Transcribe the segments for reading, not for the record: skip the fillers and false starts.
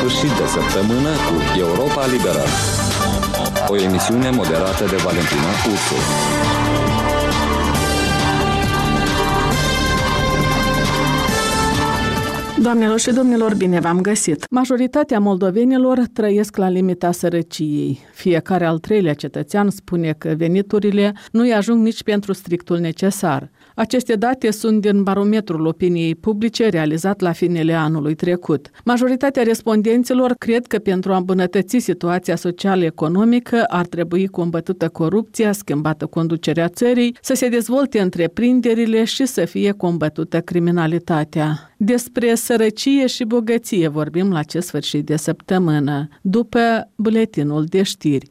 sfârșit de săptămână cu Europa Liberă. O emisiune moderată de Valentina Ursu. Doamnelor și domnilor, bine v-am găsit! Majoritatea moldovenilor trăiesc la limita sărăciei. Fiecare al treilea cetățean spune că veniturile nu îi ajung nici pentru strictul necesar. Aceste date sunt din barometrul opiniei publice realizat la finele anului trecut. Majoritatea respondenților cred că pentru a îmbunătăți situația social-economică ar trebui combătută corupția, schimbată conducerea țării, să se dezvolte întreprinderile și să fie combătută criminalitatea. Despre sărăcie și bogăție vorbim la acest sfârșit de săptămână, după buletinul de știri.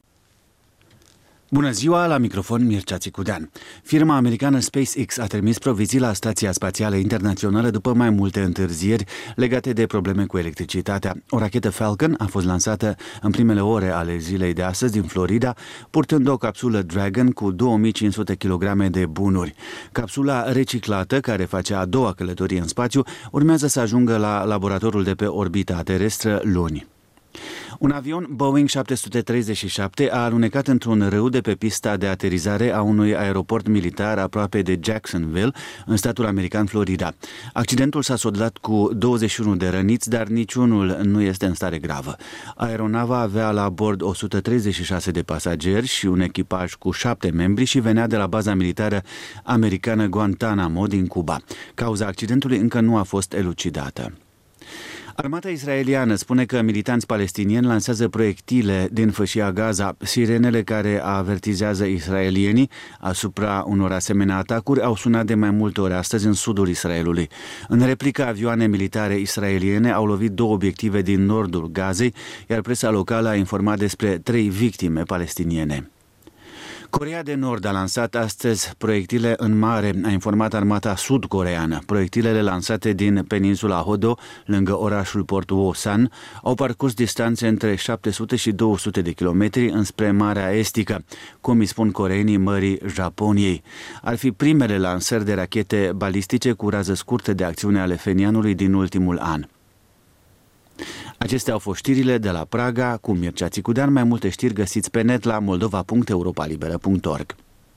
Bună ziua, la microfon Mircea Țicudean. Firma americană SpaceX a trimis provizii la Stația Spațială Internațională după mai multe întârzieri legate de probleme cu electricitatea. O rachetă Falcon a fost lansată în primele ore ale zilei de astăzi din Florida, purtând o capsulă Dragon cu 2500 kg de bunuri. Capsula reciclată, care face a doua călătorie în spațiu, urmează să ajungă la laboratorul de pe orbita terestră luni. Un avion Boeing 737 a alunecat într-un râu de pe pista de aterizare a unui aeroport militar aproape de Jacksonville, în statul american Florida. Accidentul s-a soldat cu 21 de răniți, dar niciunul nu este în stare gravă. Aeronava avea la bord 136 de pasageri și un echipaj cu 7 membri și venea de la baza militară americană Guantanamo din Cuba. Cauza accidentului încă nu a fost elucidată. Armata israeliană spune că militanți palestinieni lansează proiectile din fâșia Gaza. Sirenele care avertizează israelienii asupra unor asemenea atacuri au sunat de mai multe ori astăzi în sudul Israelului. În replică, avioane militare israeliene au lovit 2 obiective din nordul Gazei, iar presa locală a informat despre 3 victime palestiniene. Coreea de Nord a lansat astăzi proiectile în mare, a informat armata sud-coreeană. Proiectilele lansate din peninsula Hodo, lângă orașul Port Wosan, au parcurs distanțe între 700 și 200 de kilometri înspre Marea Estică, cum îi spun coreenii Mării Japoniei. Ar fi primele lansări de rachete balistice cu rază scurtă de acțiune ale Phenianului din ultimul an. Acestea au fost știrile de la Praga cu Mircea Țicudean. Mai multe știri găsiți pe net la moldova.europalibera.org.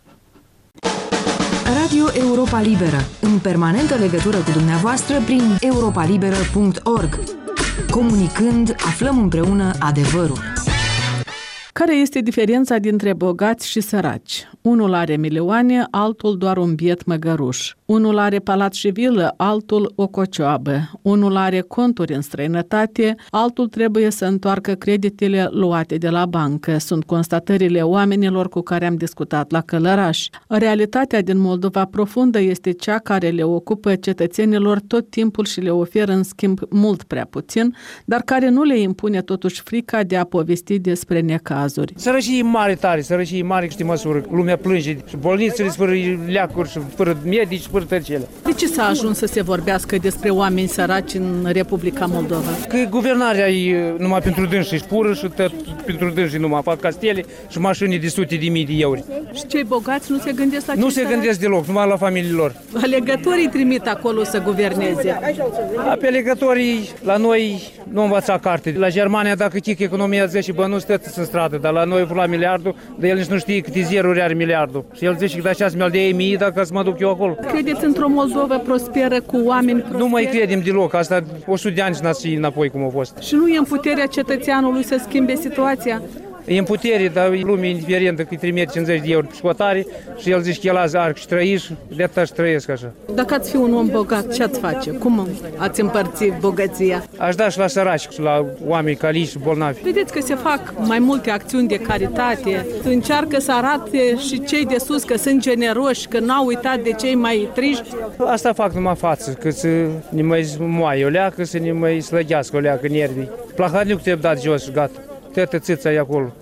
Radio Europa Liberă, în permanentă legătură cu dumneavoastră prin europalibera.org. Comunicând, aflăm împreună adevărul. Care este diferența dintre bogați și săraci? Unul are milioane, altul doar un biet măgăruș. Unul are palat și vilă, altul o cocioabă. Unul are conturi în străinătate, altul trebuie să întoarcă creditele luate de la bancă. Sunt constatările oamenilor cu care am discutat la Călăraș. Realitatea din Moldova profundă este cea care le ocupă cetățenilor tot timpul și le oferă în schimb mult prea puțin, dar care nu le impune totuși frica de a povesti despre necazuri. Sărăcie mare tare, sărăcie mare câte măsură. Lumea plânge și bolnițele fără leacuri și fără medici și fără tăcele. De ce s-a ajuns să se vorbească despre oameni săraci în Republica Moldova? Că guvernarea e numai pentru dânsi și pură și tot pentru dânsi numai fac castele și mașini de sute de mii de euro. Și cei bogați nu se gândesc la Nu se gândesc deloc, numai la familiile lor. Alegătorii trimit acolo să guverneze. Pe alegătorii la noi nu învăța carte. La Germania dacă chic economia 10 bănuți, toți în stradă, dar la noi la miliardul, dar el nici nu știe câte zeruri are miliardul. Și el zice că de așa mi-al de ei mii dacă să mă duc eu acolo. Credeți într-o Moldova prosperă cu oameni prosperi? Nu mai credem deloc, asta 100 de ani și n-ați înapoi cum a fost. Și nu e în puterea cetățeanului să schimbe situația? E în putere, dar lumea indiferentă că îi trimite 50 de euro pe scotare și el zice că el azi arc și trăiești, de atât și trăiesc așa. Dacă ați fi un om bogat, ce ați face? Cum ați împărți bogăția? Aș da și la săraci, și la oameni caliși și bolnavi. Vedeți că se fac mai multe acțiuni de caritate, încearcă să arate și cei de sus că sunt generoși, că n-au uitat de cei mai triști. Asta fac numai față, că să ne mai moaie o leacă, să ne mai slăgească o leacă nervii. Plahaniu te-ai dat jos și gata. Toată țița e acolo.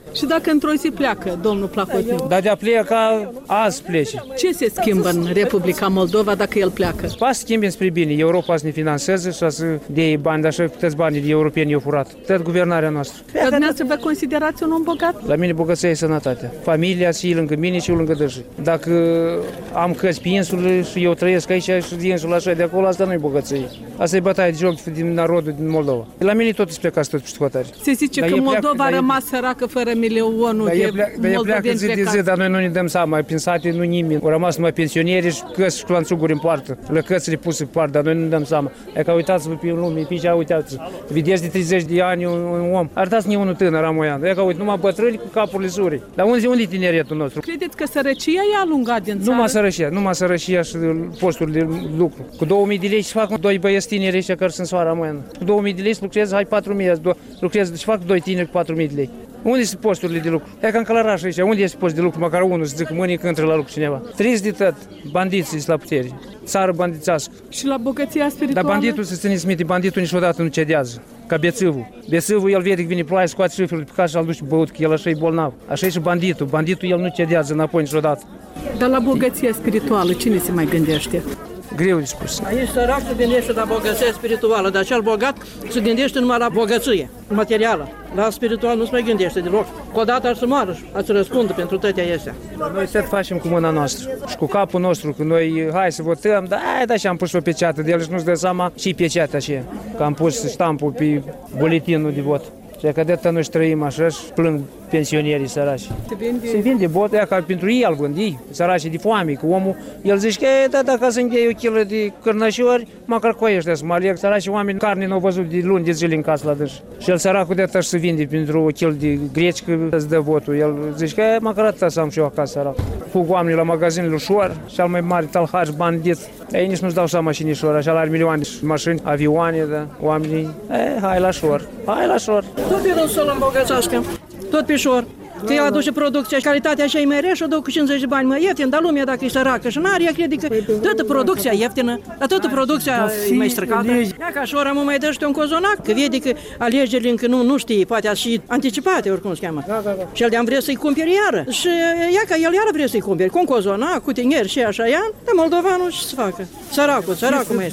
Și dacă într-o zi pleacă, domnul Plahotin? Dar de-a pleca, azi plece. Ce se schimbă în Republica Moldova dacă el pleacă? Poate să schimbe spre bine. Europa să ne financeze și să dea bani, dar așa toți banii de europeni i-au furat. Tot guvernarea noastră. Dar dumneavoastră vă considerați un om bogat? La mine bogăția e sănătatea. Familia și lângă mine și eu lângă dânsii. Dacă am căți pe insulă și eu trăiesc aici și de insulă așa de acolo, asta nu e bogăție. Asta e bătaie de joc din narodul din Moldova. La mine tot îți plecați tot pe hotare. Se zice că Moldova a rămas sărăcă fără milionul de moldoveni zi de zi, dar noi nu ne dăm seama. Prin sate nu nimeni. Au rămas numai pensionieri și căți și clanțuguri în poartă. Lăcățile puse pe poartă, dar noi nu ne dăm seama. E că uitați-vă pe lume, pe ce uitați. Vedeți de 30 de ani un om. Arătați-ne unul tânăr amoian. E că uite, numai bătrâni cu capurile surii. Dar unde e tineretul nostru? Credeți că sărăcia e alungat din țară? Numai sărăcia și posturi de lucru. Cu 2000 de lei și fac doi băieți tineri ăștia care sunt soara amoian. Cu 2000 de lei lucrez, hai 4000, lucrez și fac doi tineri cu 4000 de lei. Unde sunt posturile de lucru? E ca în Călăraș aici, unde este post de lucru? Măcar unul să zic mâine că intră la lucru cineva. Trist de tot, bandiții la putere, țară bandițească. Și la bogăția spirituală? Dar banditul, să țineți minte, banditul niciodată nu cedează. Ca bețivul. Bețivul, el vede că vine ploaie, scoate șifrele pe casă și îl duce băut, că el așa e bolnav. Așa e și banditul. Banditul, el nu cedează înapoi niciodată. Dar la bogăția spirituală, cine se mai gândește? Greu de spus. Aici sărac se gândește la bogăție spirituală, dar cel bogat se gândește numai la bogăție materială. La spiritual nu se mai gândește deloc. Că odată ar să moară și ar să răspundă pentru toate astea. Noi tot facem cu mâna noastră și cu capul nostru, că noi hai să votăm, dar și am pus o peceată de el și nu-ți dă seama și peceata aceea. Că am pus ștampul pe buletinul de vot. Și că de-atât noi trăim așa și plâng pensionierii săraci. Se vinde bot, ea ca pentru ei îl vând, ei, săracii de foame, că omul, el zice că dacă să-mi dai o kilă de cărnășori, măcar cu ăștia să mă aleg, săracii oameni carne n-au văzut de luni de zile în casă la dâns. Și el săracul de-atât se vinde pentru o kilă de greci că îți dă votul. El zice că măcar atât să am și eu acasă sărac. Fug oamenii la magazinele ușor, cel mai mare talhaș, bandit. Ei nici nu-ți dau seama și nici așa are milioane de mașini, avioane, da, oamenii, hai la șor, hai la șor. Tot e rău să-l îmbogățească, tot pe șor. Că el aduce producția și calitatea așa e mai rea și o duc cu 50 de bani mai ieftin, dar lumea dacă e săracă și n-are, ea crede că toată producția ieftină, dar toată producția e mai stricată. Ea ca șora mă mai dă și un cozonac, că vede că alegerile încă nu știe, poate și anticipate, oricum se cheamă. Și el de-am vrea să-i cumperi iară. Și ea ca el iară vrea să-i cumperi, cu un cozonac, cu tineri și așa ea, dar moldovanul ce să facă? Săracul mai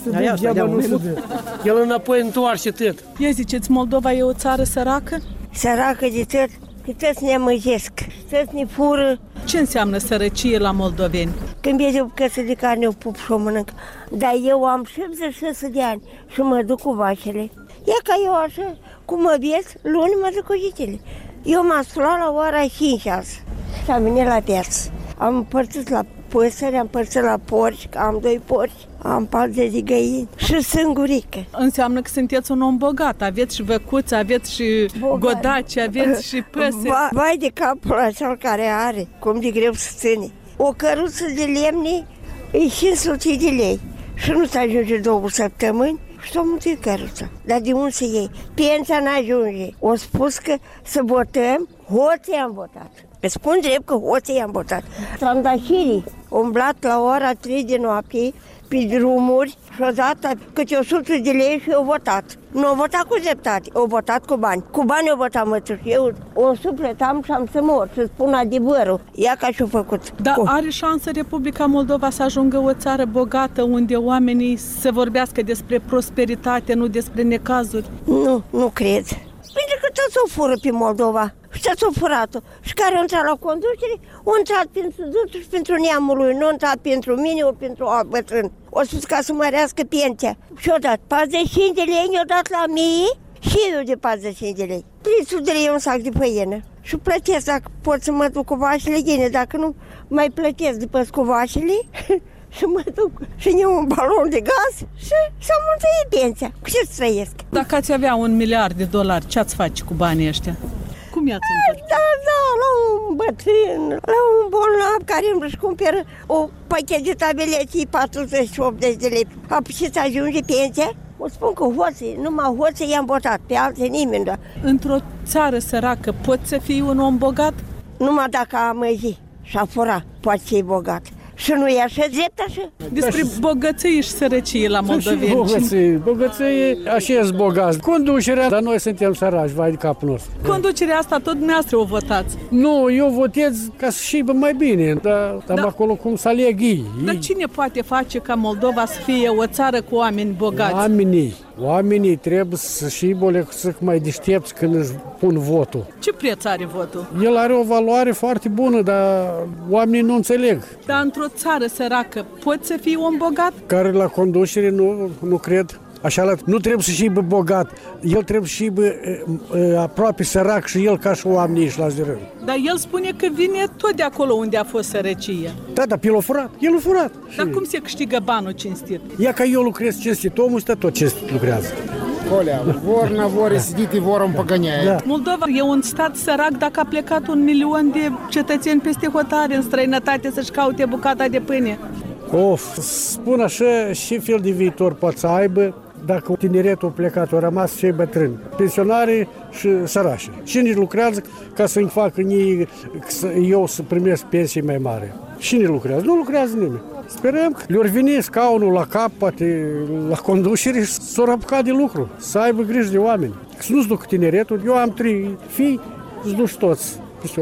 spune. El înapoi întoarce tot. Ia ziceți, Moldova e o țară săracă? Săracă de tot. Că toți ne amăjesc, toți ne fură. Ce înseamnă sărăcie la moldoveni? Când vezi o bucăță de carne, o pup și o mănânc. Dar eu am 76 de ani și mă duc cu vașele. E ca eu așa, cum mă viez, luni mă duc cu jitele. Eu m-am sculat la ora 5 azi și am venit la piață. Am împărțit la păsări, am împărțit la porci, am 2 porci, am 40 de găini și singurică. Înseamnă că sunteți un om bogat, aveți și văcuți, aveți și godaci, aveți și păsări. Vai de capul acel care are, cum de greu să ține. O căruță de lemne e 500 de lei și nu-ți ajunge 2 săptămâni și s-o mulțit căruța. Dar de unde să iei? Pensia n-ajunge. O spus că să votăm, hoții am votat. Îți spun drept că hoții am votat. Trandașirii, umblat la ora 3 de noapte, pe drumuri și odată câte 100 de lei și eu votat. Nu au votat cu dreptate, au votat cu bani. Cu bani au votat mătuși. Eu o sufletam și am să mor, să spun adevărul. Ia ca și-o făcut. Dar are șansă Republica Moldova să ajungă o țară bogată unde oamenii să vorbească despre prosperitate, nu despre necazuri? Nu cred. Pentru că toți o fură pe Moldova. Și toți o furat-o. Și care a intrat la conducere, a intrat pentru dânsul și pentru neamul lui. Nu a intrat pentru mine, ori pentru alt bătrân. O spus ca să mărească pensia. Și o dat 45 de lei, ne-o dat la mie și eu de 45 de lei. 300 de lei un sac de făină. Și plătesc dacă pot să mă duc cu vașele gine. Dacă nu, mai plătesc după cu vașele și mă duc și iau un balon de gaz și să-mi mulțumim pensia. Cu ce trăiesc? Dacă ați avea $1 miliard, ce ați face cu banii ăștia? Cum i-ați împărțit? Da, la un bătrân, la un bolnav care își cumpără o pachet de tableți 40-80 de lei. Apoi să ajunge pensia? O spun că hoții, numai hoții i-am votat, pe alții nimeni. Da. Într-o țară săracă poți să fii un om bogat? Numai dacă a măzi și a fura, poate fi bogat. Și nu e așa drept așa? Despre bogăție și sărăcie la moldoveni. Bogăție, așa e bogați. Conducerea, dar noi suntem săraci, vai de capul nostru. Conducerea asta tot dumneavoastră o votați. Nu, eu votez ca să și mai bine, dar acolo cum să aleg ei. Dar cine poate face ca Moldova să fie o țară cu oameni bogați? Oamenii trebuie să și să mai deștepți când își pun votul. Ce preț are votul? El are o valoare foarte bună, dar oamenii nu înțeleg. Dar într-o țară săracă poți să fii om bogat? Care la conducere nu cred. Așa, nu trebuie să fie bogat, el trebuie să fie aproape sărac și el ca și oamenii și la zărând. Dar el spune că vine tot de acolo unde a fost sărăcie. Da, dar el a furat. Dar cum se câștigă banul cinstit? Ia că eu lucrez cinstit, omul ăsta tot cinstit lucrează. Coля, vor siditi, vor împăgănea. Da. Moldova e un stat sărac dacă a plecat 1 milion de cetățeni peste hotare în străinătate să-și caute bucata de pâine. Spun așa, și fel de viitor poate să aibă dacă tineretul a plecat, au rămas cei bătrâni, pensionari și sărași. Cine lucrează ca să-mi facă eu să primesc pensii mai mari? Cine lucrează? Nu lucrează nimeni. Sperăm că le-or veni scaunul la cap, poate la conducere și s-or apuca de lucru, să aibă grijă de oameni. Să nu-ți duc tineretul, eu am 3 fii, îți duci toți.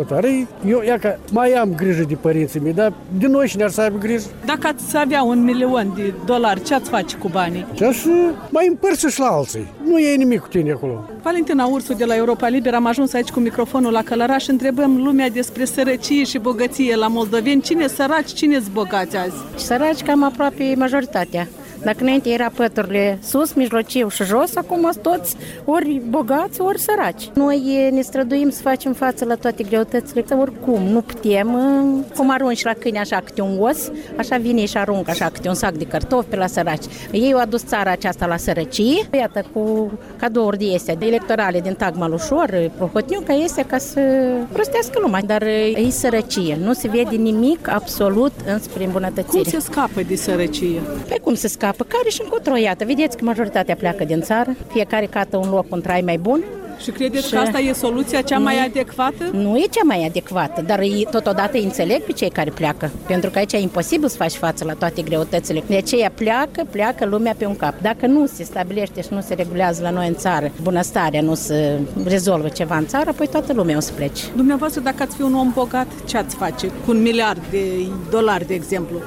Eu mai am grijă de părinții mei, dar de noi și ne-ar să aibă grijă. Dacă ați avea $1 milion, ce ați face cu banii? Și mai împărți și la alții. Nu e nimic cu tine acolo. Valentina Ursu de la Europa Liberă, am ajuns aici cu microfonul la Călăraș și întrebăm lumea despre sărăcie și bogăție la moldoveni. Cine săraci, cine-s bogați azi? Săraci cam aproape majoritatea. Dacă înainte era păturile sus, mijlociu și jos, acum sunt toți ori bogați, ori săraci. Noi ne străduim să facem față la toate greutățile, oricum nu putem. Cum arunci la câine așa câte un os, așa vine și aruncă așa câte un sac de cartofi pe la săraci. Ei au adus țara aceasta la sărăcie, iată, cu cadouri de astea, de electorale din Tagma Lușor, Prohotniuca, este ca să prostească lumea. Dar e sărăcie, nu se vede nimic absolut înspre îmbunătățire. Cum se scapă de sărăcie? Păi cum se scapă? Care și încotro, iată, vedeți că majoritatea pleacă din țară, fiecare cată un loc, un trai mai bun. Și credeți că asta e soluția cea mai adecvată? Nu e cea mai adecvată, dar totodată îi înțeleg pe cei care pleacă, pentru că aici e imposibil să faci față la toate greutățile. De aceea pleacă lumea pe un cap. Dacă nu se stabilește și nu se regulează la noi în țară, bunăstarea nu se rezolvă ceva în țară, apoi toată lumea o să plece. Dumneavoastră, dacă ați fi un om bogat, ce ați face? Cu $1 miliard, de exemplu?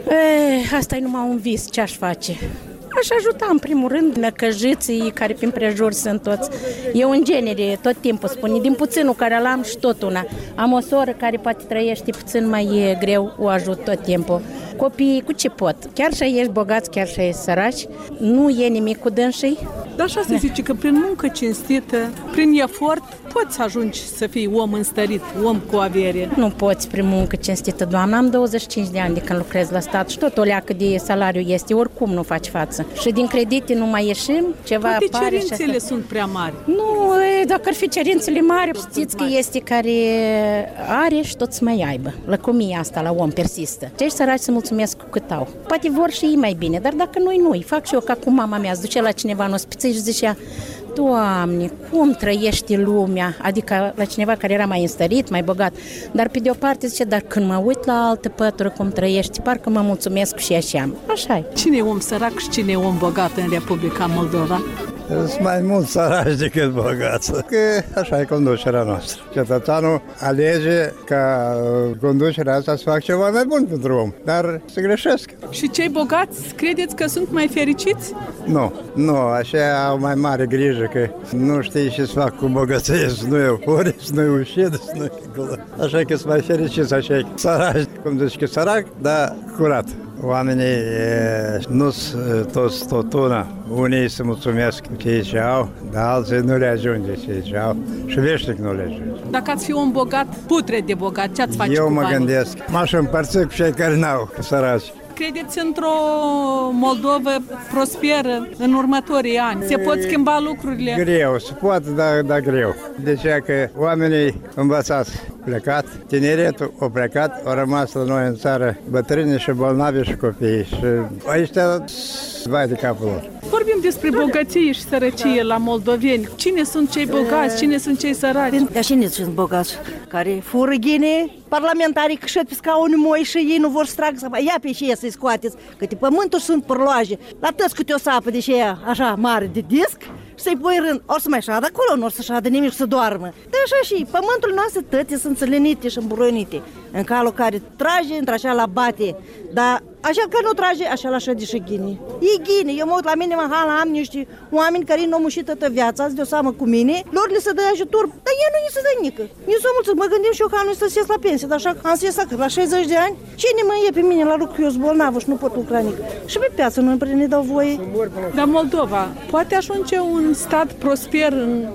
Asta e numai un vis, ce aș face? Aș ajuta în primul rând năcăjiții care prin prejur sunt toți. Eu în genere tot timpul spun, din puținul care l-am și tot una. Am o soră care poate trăiește puțin mai greu, o ajut tot timpul. Copiii cu ce pot? Chiar și ești bogați, chiar și ești săraci, nu e nimic cu dânsii. Dar așa se zice că prin muncă cinstită, prin efort, poți să ajungi să fii om înstărit, om cu avere. Nu poți prin muncă cinstită, doamnă. Am 25 de ani de când lucrez la stat și tot o leacă de salariu este, oricum nu faci față. Și din credite nu mai ieșim, ceva toate apare. Toate cerințele sunt prea mari. Nu, dacă ar fi cerințele mari, știți că este care are și tot să mai aibă. Lăcomia asta la om persistă. Cei săraci se mulțumesc cu cât au. Poate vor și ei mai bine, dar dacă nu-i fac și eu ca cu mama mea, se duce la cineva în ospiță și zicea: Doamne, cum trăiește lumea? Adică la cineva care era mai înstărit, mai bogat. Dar pe de o parte zice, dar când mă uit la altă pătură cum trăiești, parcă mă mulțumesc și așa. Așa-i. Cine e om sărac și cine e om bogat în Republica Moldova? Sunt mai mulți săraci decât bogați. Că așa e conducerea noastră. Cetățeanul alege ca conducerea asta să facă ceva mai bun pentru om, dar se greșesc. Și cei bogați credeți că sunt mai fericiți? Nu, așa au mai mare grijă că nu știi ce să fac cu bogăție, să nu e ori, să nu e ușit, să nu e acolo. Așa că sunt mai fericiți, așa e săraci, cum zici că sărac, dar curat. Oamenii nu sunt toți tot una. Unii se mulțumesc cu ce au, dar alții nu le ajunge ce au și veșnic nu le ajunge. Dacă ați fi un bogat, putre de bogat, ce ați face Eu cu mă banii? gândesc, m-aș împărți cu cei care n-au, săraci. Credeți într-o Moldovă prosperă în următorii ani? Se pot schimba lucrurile? Greu, se poate, dar greu. De aceea că oamenii învățați plecat, tineretul a plecat, au rămas la noi în țară bătrâni și bolnavi și copii. Și aici vai de capul lor. Vorbim despre bogăție și sărăcie la moldoveni. Cine sunt cei bogați, cine sunt cei săraci? Dar cine sunt bogați? Care fură ghine, parlamentarii câșet pe scaune moi și ei nu vor să tragă să... Ia pe și să-i scoateți, că de pământul sunt părloaje. La tăți câte o sapă de aia așa mare de disc și să-i pui rând. Ori să mai șadă acolo, nu or să șadă nimic să doarmă. Dar așa și pământul noastre tăte sunt țălenite și îmburonite. În calul care trage, într-așa la bate. Dar așa că nu trage, așa la șădi și ghine. E ghine. Eu mă uit la mine, am niște oameni care n-au mușit toată viața, azi de-o seamă cu mine, lor le se dă ajutor, dar ei nu ni se dă nică. Eu sunt mulțumit, mă gândim și eu că anul să ies la pensie, dar așa am să ies la 60 de ani, cine mă e pe mine la lucru, eu sunt bolnavă și nu pot lucra nică. Și pe piață nu ne dau voie. Dar Moldova poate ajunge un stat prosper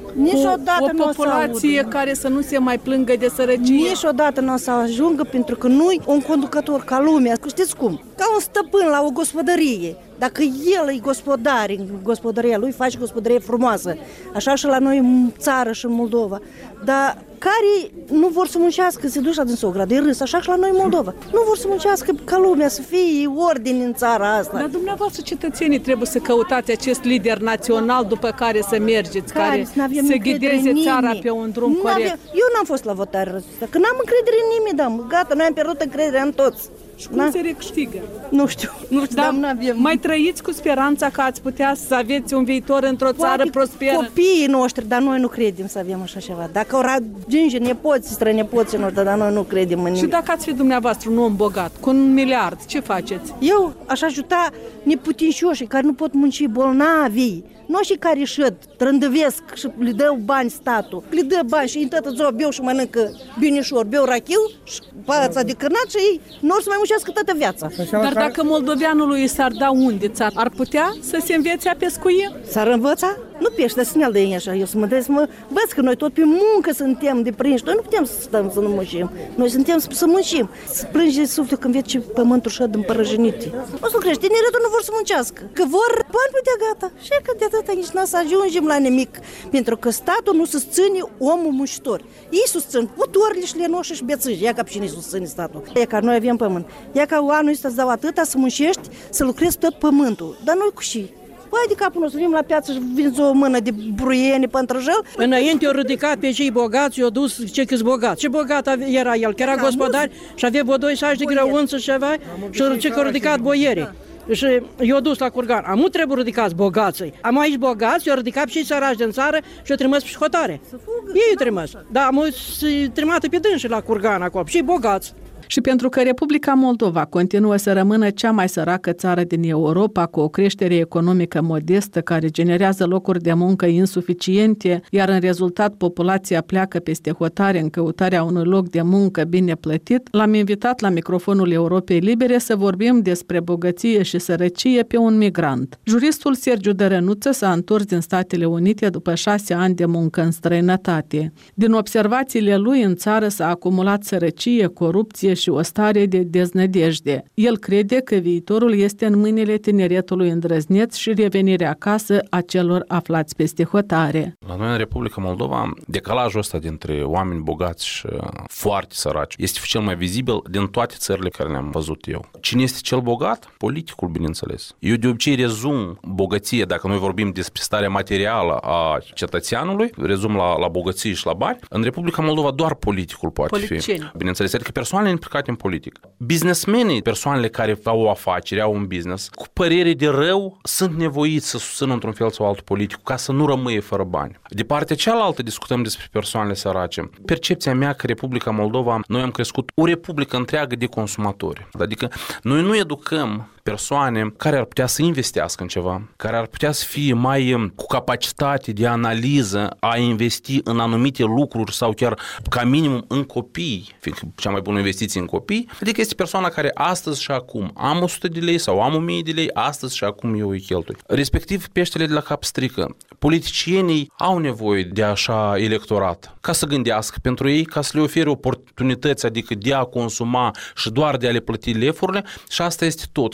cu o populație care să nu se mai plângă de sărăcie? Niciodată nu o să ajungă, pentru că nu-i un conducător ca lumea. Știți cum? Ca un stăpân la o gospodărie. Dacă el e gospodar în gospodăria lui, face gospodărie frumoasă. Așa și la noi în țară și în Moldova. Dar care nu vor să muncească, se duc la din sogra de râs, așa și la noi în Moldova. Nu vor să muncească ca lumea, să fie ordine în țara asta. Dar dumneavoastră, cetățenii, trebuie să căutați acest lider național după care să mergeți, care să ghideze țara pe un drum corect. Eu n-am fost la votare răstă, că n-am încredere în nimeni, da, gata, noi am pierdut încrederea în toți. Și cum se recâștigă? Nu știu, dar nu avem. Mai trăiți cu speranța că ați putea să aveți un viitor într-o țară prosperă? Copiii noștri, dar noi nu credem să avem așa ceva. Dacă au ajunge nepoții, strănepoții noștri, dar noi nu credem în nimic. Și dacă ați fi dumneavoastră un om bogat, cu 1 miliard, ce faceți? Eu aș ajuta neputincioșii care nu pot munci, bolnavii. Nu și care șăd, trândăvesc și le dă bani statul. Le dă bani și în toată ziua beau și mănâncă binișor, beau rachiu și pața de cârnat și ei nu or să mai muncească toată viața. Dar dacă moldoveanului s-ar da undița, ar putea să se învețe a pescui? S-ar învăța? Nu pește, dar să-ne-l dă așa. Eu să mă dă, văd că noi tot pe muncă suntem deprinși. Noi nu putem să stăm să nu muncim. Noi suntem să muncim. Să plângi de suflet când vezi ce pământul șăd împărăjănite. O să crește, tineretul nu vor să muncească. Că vor bani pe de gata. Și că de atâta nici n-a să ajungem la nimic. Pentru că statul nu susține omul muncitor. Ei susțin putorile și lenoși și bețâși. Ia ca pe cine susține statul. Ia ca noi avem pământ. Ia ca anul ăsta îți dau atâta să muncești, să lucrezi tot pământul. Dar noi cu și. Păi de capul nostru, vin la piață și vinzi o mână de bruieni, păntrăjel. Înainte o ridicat pe cei bogați, i-o dus ce câți bogați. Ce bogat era el, că era gospodar și avea vreo 2 saci de grăunță și avea și ce că ridicat boierii. Și i-o dus la curgan. Amu trebuie ridicați bogații. Am aici bogați, i-o ridicat și săraci din țară și i-o trimis pe hotare. Ei trimis. Dar amu trimată pe dânsi la curgan acolo, și bogați. Și pentru că Republica Moldova continuă să rămână cea mai săracă țară din Europa, cu o creștere economică modestă care generează locuri de muncă insuficiente, iar în rezultat populația pleacă peste hotare în căutarea unui loc de muncă bine plătit, l-am invitat la microfonul Europei Libere să vorbim despre bogăție și sărăcie pe un migrant. Juristul Sergiu Dărănuță s-a întors din Statele Unite după 6 ani de muncă în străinătate. Din observațiile lui, în țară s-a acumulat sărăcie, corupție și o stare de deznădejde. El crede că viitorul este în mâinile tineretului îndrăzneț și revenirea acasă a celor aflați peste hotare. La noi în Republica Moldova, decalajul ăsta dintre oameni bogați și foarte săraci este cel mai vizibil din toate țările care le-am văzut eu. Cine este cel bogat? Politicul, bineînțeles. Eu de obicei rezum bogăție, dacă noi vorbim despre starea materială a cetățeanului, rezum la bogăție și la bani. În Republica Moldova doar politicul poate fi. Bineînțeles, adică persoanele implicate în politică. Businessmenii, persoanele care au o afacere, au un business, cu părere de rău, sunt nevoiți să susțină într-un fel sau altul politic ca să nu rămâie fără bani. De partea cealaltă discutăm despre persoanele sărace. Percepția mea că Republica Moldova, noi am crescut o republică întreagă de consumatori. Adică noi nu educăm persoane care ar putea să investească în ceva, care ar putea să fie mai cu capacitate de analiză a investi în anumite lucruri sau chiar ca minimum în copii, fiindcă cea mai bună investiție în copii, adică este persoana care astăzi și acum am 100 de lei sau am 1000 de lei, astăzi și acum eu îi cheltui. Respectiv, peștele de la cap strică. Politicienii au nevoie de așa electorat, ca să gândească pentru ei, ca să le ofere oportunități, adică de a consuma și doar de a le plăti lefurile, și asta este tot. Și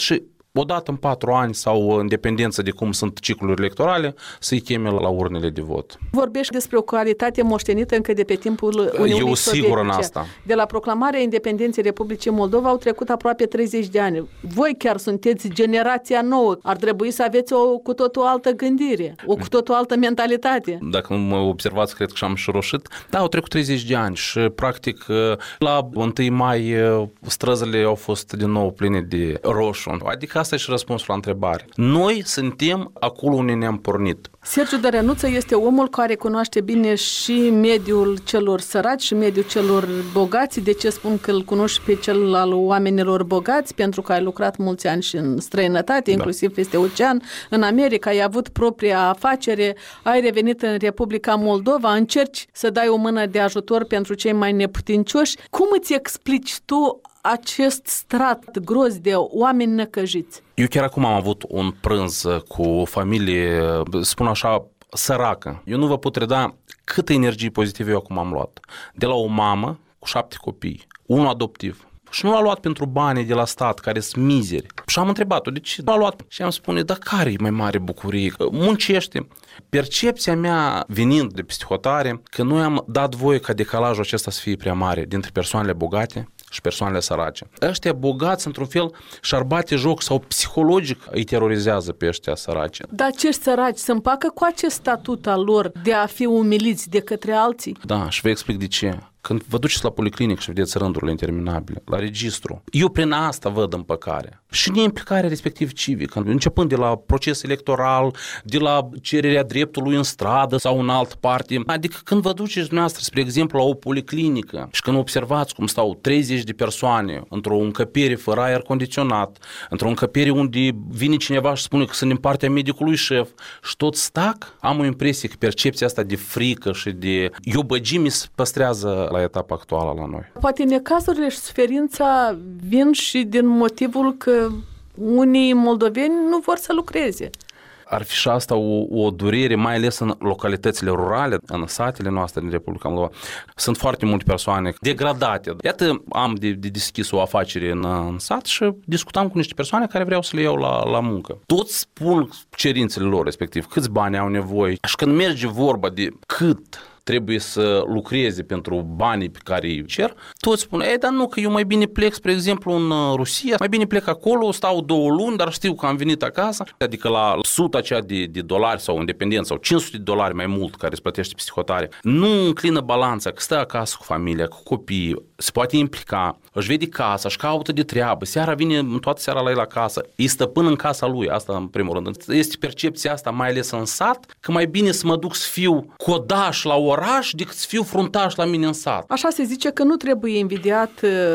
odată în 4 ani sau în dependență de cum sunt ciclurile electorale, să-i cheme la urnele de vot. Vorbești despre o calitate moștenită încă de pe timpul Uniunii Eu Sovietice. sigur în asta. De la proclamarea independenței Republicii Moldova au trecut aproape 30 de ani. Voi chiar sunteți generația nouă. Ar trebui să aveți o cu totul altă gândire, o cu totul altă mentalitate. Dacă nu mă observați, cred că și-am și roșit. Da, au trecut 30 de ani și practic la 1 mai străzile au fost din nou pline de roșu. Adică asta e și răspunsul la întrebare. Noi suntem acolo unde ne-am pornit. Sergiu Dărănuță este omul care cunoaște bine și mediul celor săraci și mediul celor bogați. De ce spun că îl cunoști pe cel al oamenilor bogați? Pentru că ai lucrat mulți ani și în străinătate, inclusiv peste ocean. În America ai avut propria afacere, ai revenit în Republica Moldova, încerci să dai o mână de ajutor pentru cei mai neputincioși. Cum îți explici tu acest strat gros de oameni năcăjiți? Eu chiar acum am avut un prânz cu o familie, spun așa, săracă. Eu nu vă pot reda câtă energie pozitivă eu acum am luat. De la o mamă cu 7 copii, unul adoptiv. Și nu l-a luat pentru banii de la stat, care sunt mizeri. Și am întrebat-o, de ce nu l-a luat? Și am spune, dar care e mai mare bucurie? Muncește. Percepția mea, venind de peste hotare, că noi am dat voie ca decalajul acesta să fie prea mare dintre persoanele bogate și persoanele sărace. Ăștia bogați, într-un fel, și-ar bate joc sau psihologic îi terorizează pe ăștia săraci. Dar acești săraci se împacă cu acest statut al lor de a fi umiliți de către alții? Da, și vă explic de ce. Când vă duceți la policlinic și vedeți rândurile interminabile, la registru, eu prin asta văd împăcarea. Și neimplicarea respectiv civică, începând de la proces electoral, de la cererea dreptului în stradă sau în altă parte. Adică când vă duceți dumneavoastră, spre exemplu, la o policlinică și când observați cum stau 30 de persoane într-o încăpere fără aer condiționat, într-o încăpere unde vine cineva și spune că sunt din partea medicului șef și tot stac, am o impresie că percepția asta de frică și de iubăgime se păstrează la etapa actuală la noi. Poate necazurile și suferința vin și din motivul că unii moldoveni nu vor să lucreze. Ar fi și asta o durere, mai ales în localitățile rurale, în satele noastre din Republica Moldova. Sunt foarte multe persoane degradate. Iată, am de deschis o afacere în sat și discutam cu niște persoane care vreau să le iau la muncă. Toți spun cerințele lor, respectiv, câți bani au nevoie. Și când merge vorba de cât trebuie să lucreze pentru banii pe care îi cer, toți spun, dar nu, că eu mai bine plec, spre exemplu, în Rusia, mai bine plec acolo, stau 2 luni, dar știu că am venit acasă. Adică la 100 aceea de dolari sau independență sau 500 de dolari mai mult care îți plătește psihotare, nu înclină balanța, că stă acasă cu familia, cu copiii, se poate implica, își vede casa, își caută de treabă, seara vine în toată seara la el acasă, e stăpân în casa lui, asta în primul rând. Este percepția asta, mai ales în sat, că mai bine să mă duc să fiu codaș la oraș decât să fiu fruntaș la mine în sat. Așa se zice că nu trebuie invidiat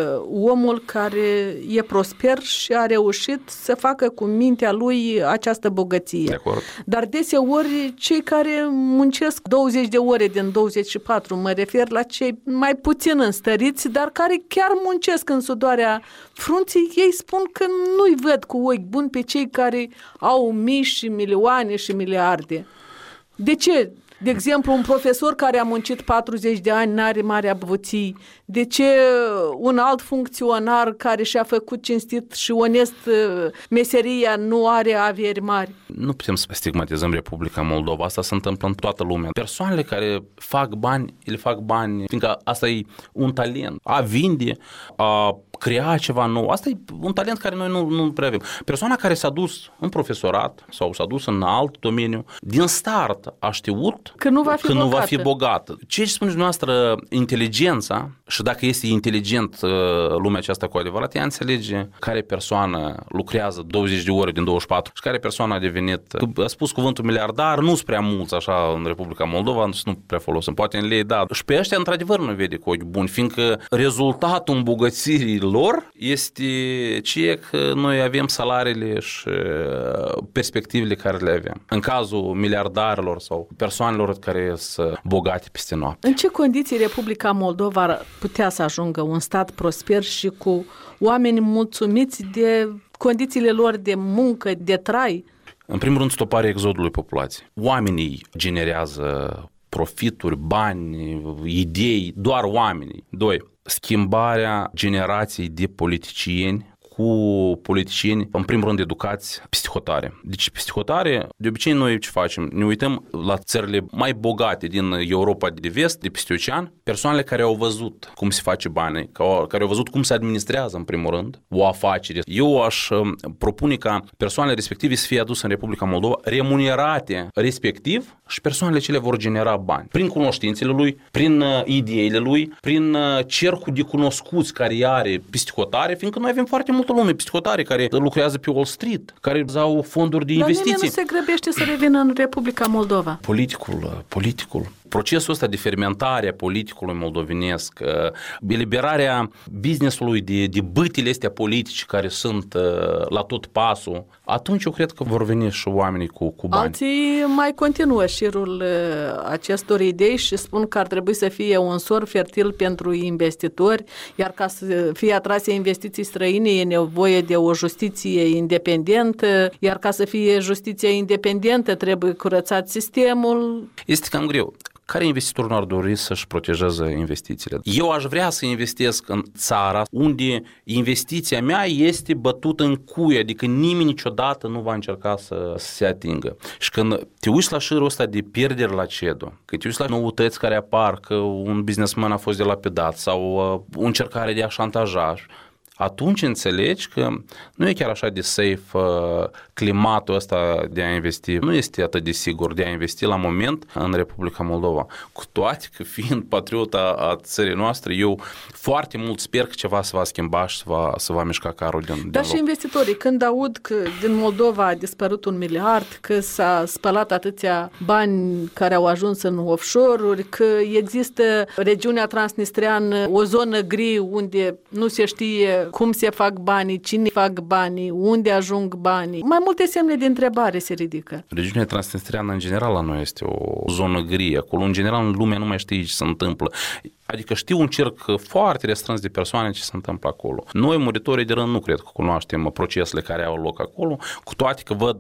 omul care e prosper și a reușit să facă cu mintea lui această bogăție. De acord. Dar deseori cei care muncesc 20 de ore din 24, mă refer la cei mai puțin înstăriți, dar care chiar muncesc în sudoarea frunții, ei spun că nu-i văd cu ochi buni pe cei care au mii și milioane și miliarde. De ce? De exemplu, un profesor care a muncit 40 de ani n-are mari avuții. De ce un alt funcționar care și-a făcut cinstit și onest meseria nu are averi mari? Nu putem să stigmatizăm Republica Moldova. Asta se întâmplă în toată lumea. Persoanele care fac bani, ele fac bani, fiindcă asta e un talent. A vinde, a crea ceva nou. Asta e un talent care noi nu prea avem. Persoana care s-a dus în profesorat sau s-a dus în alt domeniu, din start a știut că nu va fi bogată. Ce spuneți dumneavoastră, inteligența, și dacă este inteligent lumea aceasta cu adevărat, ea înțelege care persoană lucrează 20 de ore din 24 și care persoană a devenit, a spus cuvântul miliardar, nu sunt prea mulți așa în Republica Moldova, nu prea folosim, poate în lei, da. Și pe ăștia într-adevăr nu vede cu ochi buni, fiindcă rezultatul îmbogățirii lor este ceea că noi avem salariile și perspectivele care le avem. În cazul miliardarilor sau persoanelor care sunt bogate peste noapte. În ce condiții Republica Moldova ar putea să ajungă un stat prosper și cu oameni mulțumiți de condițiile lor de muncă, de trai? În primul rând, stoparea exodului populației. Oamenii generează profituri, bani, idei, doar oamenii. 2. Schimbarea generației de politicieni cu politicieni, în primul rând educați, psihotare. Deci psihotare, de obicei noi ce facem? Ne uităm la țările mai bogate din Europa de vest, de peste ocean, persoanele care au văzut cum se face bani, care au văzut cum se administrează în primul rând o afacere. Eu aș propune ca persoanele respective să fie aduse în Republica Moldova, remunerate respectiv și persoanele cele vor genera bani. Prin cunoștințele lui, prin ideile lui, prin cercul de cunoscuți care are psihotare, fiindcă noi avem foarte multă lume psihotare care lucrează pe Wall Street, care au fonduri de investiții. Dar nimeni nu se grăbește să revină în Republica Moldova. Politicul. Procesul ăsta de fermentare a politicului moldovenesc, eliberarea business-ului de bătile astea politici care sunt la tot pasul, atunci eu cred că vor veni și oamenii cu bani. Alții mai continuă șirul acestor idei și spun că ar trebui să fie un sor fertil pentru investitori, iar ca să fie atrase investiții străine e nevoie de o justiție independentă, iar ca să fie justiția independentă trebuie curățat sistemul. Este cam greu. Care investitor nu ar dori să-și protejeze investițiile? Eu aș vrea să investesc în țara unde investiția mea este bătută în cuie, adică nimeni niciodată nu va încerca să se atingă. Și când te uiți la șirul ăsta de pierderi la CEDO, când te uiți la noutăți care apar, că un businessman a fost delapidat sau o încercare de a șantaja, atunci înțelegi că nu e chiar așa de safe climatul ăsta de a investi. Nu este atât de sigur de a investi la moment în Republica Moldova. Cu toate că fiind patriota a țării noastre, eu foarte mult sper că ceva se va schimba și se va mișca carul din Dar loc. și investitorii, când aud că din Moldova a dispărut 1 miliard, că s-a spălat atâția bani care au ajuns în offshore-uri, că există regiunea transnistreană, o zonă gri unde nu se știe cum se fac banii, cine fac banii, unde ajung banii. Mai multe semne de întrebare se ridică. Regiunea transnistreană în general la noi este o zonă gri. Acolo în general lumea nu mai știe ce se întâmplă. Adică știu un cerc foarte restrâns de persoane ce se întâmplă acolo. Noi, muritorii de rând, nu cred că cunoaștem procesele care au loc acolo, cu toate că văd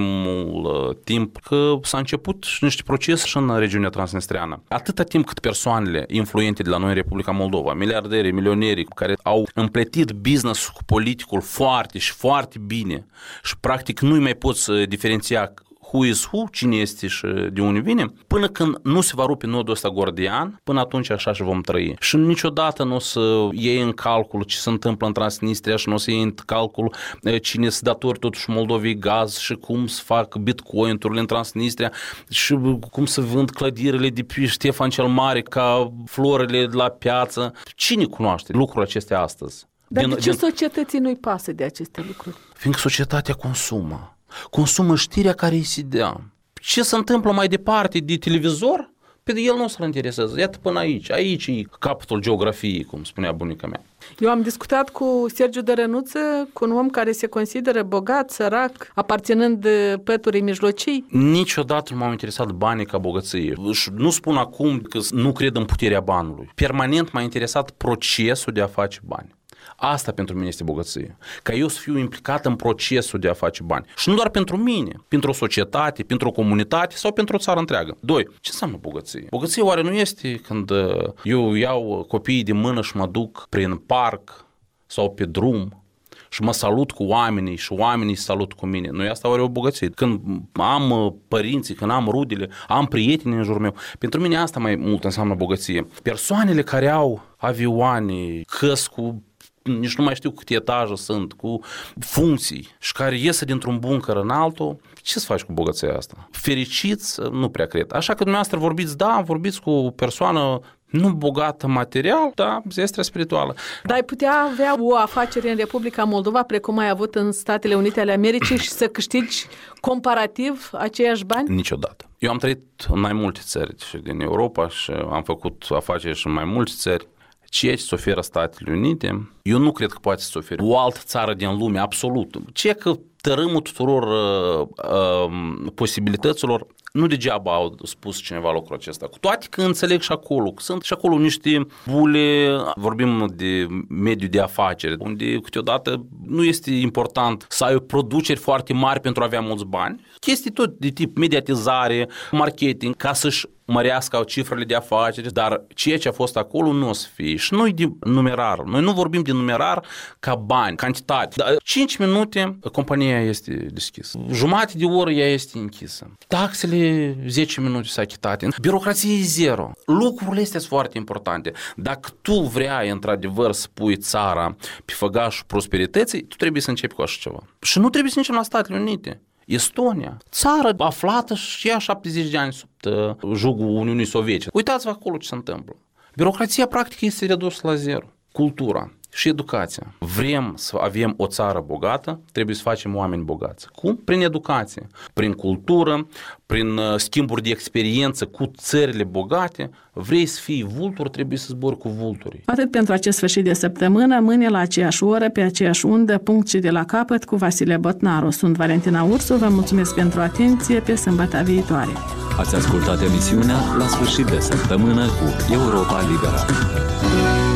ultimul timp că s-a început niște procese și în regiunea transnistreană. Atâta timp cât persoanele influente de la noi în Republica Moldova, miliarderi, milioneri, care au împletit business-ul cu politicul foarte și foarte bine și practic nu-i mai poți diferenția who is who, cine este și de unde vine, până când nu se va rupe nodul ăsta gordian, până atunci așa și vom trăi. Și niciodată nu o să iei în calcul ce se întâmplă în Transnistria și nu o să iei în calcul cine se datori totuși Moldovei gaz și cum se fac bitcoin-urile în Transnistria și cum se vând clădirile de pe Ștefan cel Mare ca florile de la piață. Cine cunoaște lucrurile acestea astăzi? Dar de ce societății nu-i pasă de aceste lucruri? Fiindcă societatea consumă știrea care îi se dea. Ce se întâmplă mai departe de televizor, pe el nu se interesează. Iată până aici e capătul geografiei, cum spunea bunica mea. Eu am discutat cu Sergiu Dărănuță, cu un om care se consideră bogat, sărac, aparținând păturii mijlocii. Niciodată nu m-au interesat banii ca bogăție. Și nu spun acum că nu cred în puterea banului. Permanent m-a interesat procesul de a face bani. Asta pentru mine este bogăție. Ca eu să fiu implicat în procesul de a face bani. Și nu doar pentru mine, pentru o societate, pentru o comunitate sau pentru o țară întreagă. 2. Ce înseamnă bogăție? Bogăție oare nu este când eu iau copiii de mână și mă duc prin parc sau pe drum și mă salut cu oamenii și oamenii se salut cu mine? Nu e asta oare o bogăție? Când am părinții, când am rudele, am prieteni în jurul meu. Pentru mine asta mai mult înseamnă bogăție. Persoanele care au avioane, căsci cu nici nu mai știu câte etaje sunt, cu funcții și care iese dintr-un buncăr în altul, ce să faci cu bogăția asta? Fericiți? Nu prea cred. Așa că dumneavoastră vorbiți cu o persoană nu bogată material, dar zestrea spirituală. Dar ai putea avea o afacere în Republica Moldova, precum ai avut în Statele Unite ale Americii și să câștigi comparativ aceiași bani? Niciodată. Eu am trăit în mai multe țări și din Europa și am făcut afaceri și în mai multe țări. Ceea ce se oferă Statele Unite, eu nu cred că poate să ofere o altă țară din lume, absolut. Ceea că tărâmul tuturor posibilităților, nu degeaba au spus cineva lucrul acesta. Cu toate că înțeleg și acolo, că sunt și acolo niște bule, vorbim de mediu de afaceri, unde câteodată nu este important să ai produceri foarte mari pentru a avea mulți bani. Chestii tot de tip mediatizare, marketing, ca să-și mărească cifrele de afaceri, dar ceea ce a fost acolo nu o să fie. Și nu-i de numerar. Noi nu vorbim de numerar ca bani, cantitate. Dar 5 minute compania este deschisă. Jumătate de oră ea este închisă. Taxele 10 minute s-a achitat. Birocrație e zero. Lucrurile astea sunt foarte importante. Dacă tu vrei într-adevăr să pui țara pe făgașul prosperității, tu trebuie să începi cu așa ceva. Și nu trebuie să începem la Statele Unite. Estonia, țară aflată și ea 70 de ani sub jugul Uniunii Sovietice. Uitați-vă acolo ce se întâmplă. Birocrația practic este redusă la zero. Cultura și educația. Vrem să avem o țară bogată, trebuie să facem oameni bogați. Cum? Prin educație, prin cultură, prin schimburi de experiență cu țările bogate. Vrei să fii vultur, trebuie să zbori cu vulturii. Atât pentru acest sfârșit de săptămână, mâine la aceeași oră, pe aceeași undă, punct și de la capăt cu Vasile Botnaru. Sunt Valentina Ursu, vă mulțumesc pentru atenție, pe sâmbătă viitoare. Ați ascultat emisiunea La sfârșit de săptămână cu Europa Liberă.